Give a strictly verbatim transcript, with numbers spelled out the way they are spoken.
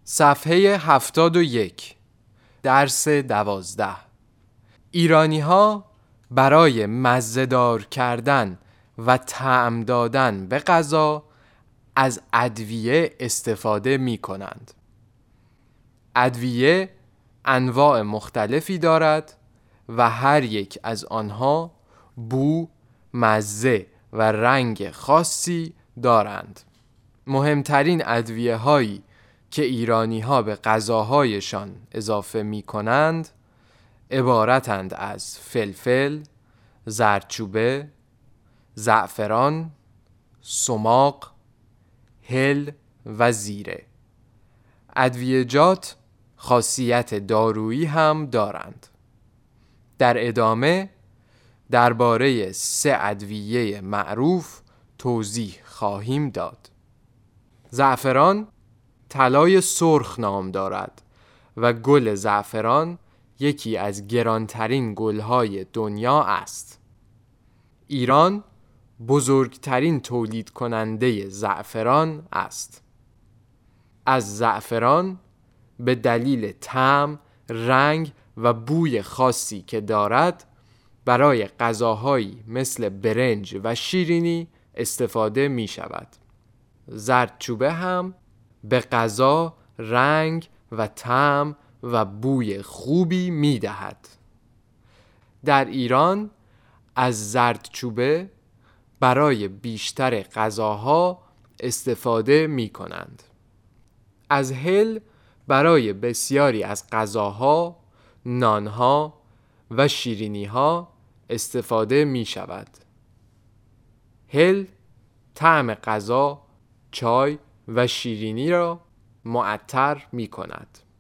صفحه هفتاد و یک، درس دوازده. ایرانی ها برای مزه‌دار کردن و طعم دادن به غذا از ادویه استفاده می کنند. ادویه انواع مختلفی دارد و هر یک از آنها بو، مزه و رنگ خاصی دارند. مهمترین ادویه هایی که ایرانی ها به غذاهایشان اضافه می کنند عبارتند از فلفل، زردچوبه، زعفران، سماق، هل و زیره. ادویه‌جات خاصیت دارویی هم دارند. در ادامه درباره سه ادویه معروف توضیح خواهیم داد. زعفران طلای سرخ نام دارد و گل زعفران یکی از گرانترین گلهای دنیا است. ایران بزرگترین تولید کننده زعفران است. از زعفران به دلیل طعم، رنگ و بوی خاصی که دارد برای غذاهایی مثل برنج و شیرینی استفاده می شود. زردچوبه هم به غذا رنگ و طعم و بوی خوبی می دهد. در ایران از زردچوبه برای بیشتر غذاها استفاده می کنند. از هل برای بسیاری از غذاها، نانها و شیرینیها استفاده می شود. هل طعم غذا، چای و شیرینی را معطر می کند.